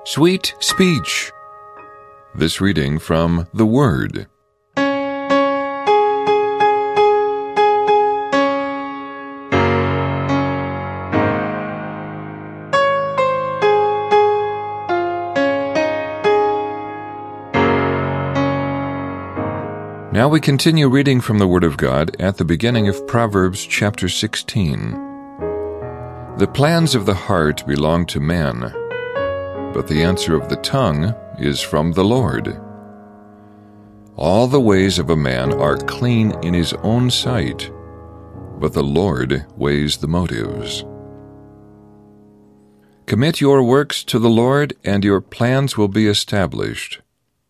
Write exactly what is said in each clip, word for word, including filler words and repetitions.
Sweet speech. This reading from the Word. Now we continue reading from the Word of God at the beginning of Proverbs chapter sixteen. The plans of the heart belong to man, but the answer of the tongue is from the Lord. All the ways of a man are clean in his own sight, but the Lord weighs the motives. Commit your works to the Lord, and your plans will be established.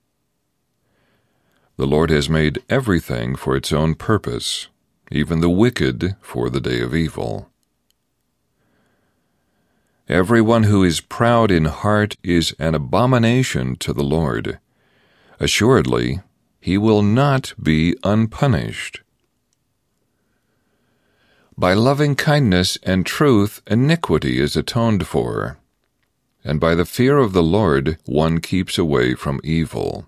The Lord has made everything for its own purpose, even the wicked for the day of evil. Everyone who is proud in heart is an abomination to the Lord. Assuredly, he will not be unpunished. By loving kindness and truth, iniquity is atoned for, and by the fear of the Lord one keeps away from evil.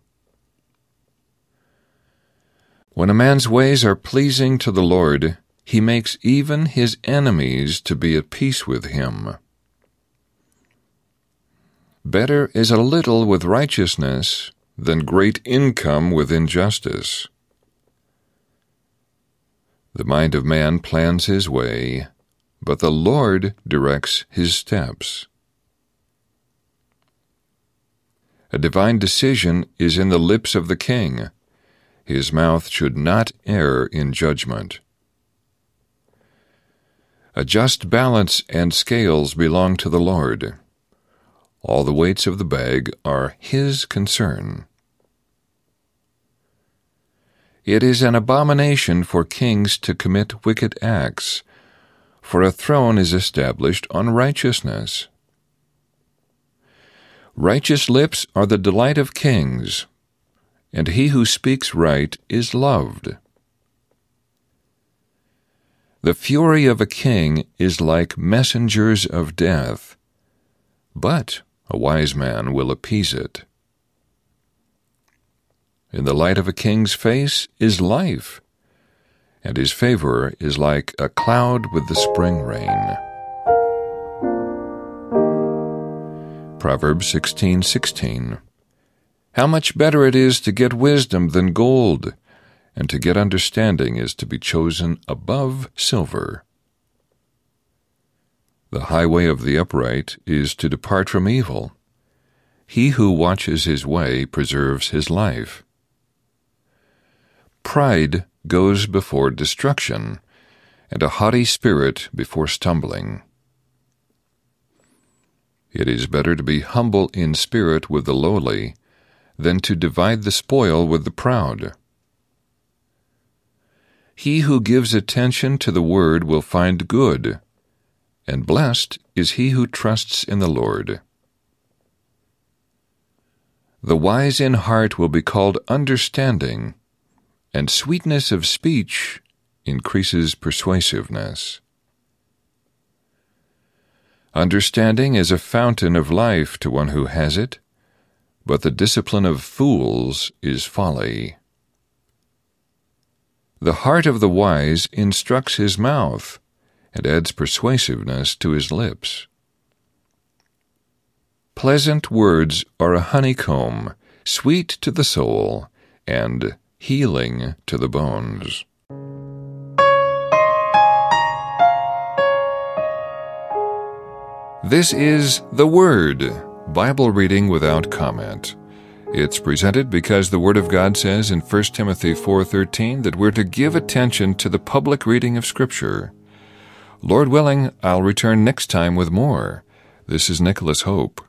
When a man's ways are pleasing to the Lord, he makes even his enemies to be at peace with him. Better is a little with righteousness than great income with injustice. The mind of man plans his way, but the Lord directs his steps. A divine decision is in the lips of the king. His mouth should not err in judgment. A just balance and scales belong to the Lord. All the weights of the bag are his concern. It is an abomination for kings to commit wicked acts, for a throne is established on righteousness. Righteous lips are the delight of kings, and he who speaks right is loved. The fury of a king is like messengers of death, but a wise man will appease it. In the light of a king's face is life, and his favor is like a cloud with the spring rain. Proverbs sixteen sixteen. How much better it is to get wisdom than gold, and to get understanding is to be chosen above silver. The highway of the upright is to depart from evil. He who watches his way preserves his life. Pride goes before destruction, and a haughty spirit before stumbling. It is better to be humble in spirit with the lowly than to divide the spoil with the proud. He who gives attention to the word will find good, and blessed is he who trusts in the Lord. The wise in heart will be called understanding, and sweetness of speech increases persuasiveness. Understanding is a fountain of life to one who has it, but the discipline of fools is folly. The heart of the wise instructs his mouth, and adds persuasiveness to his lips. Pleasant words are a honeycomb, sweet to the soul, and healing to the bones. This is The Word, Bible reading without comment. It's presented because the Word of God says in First Timothy four thirteen that we're to give attention to the public reading of Scripture. Lord willing, I'll return next time with more. This is Nicholas Hope.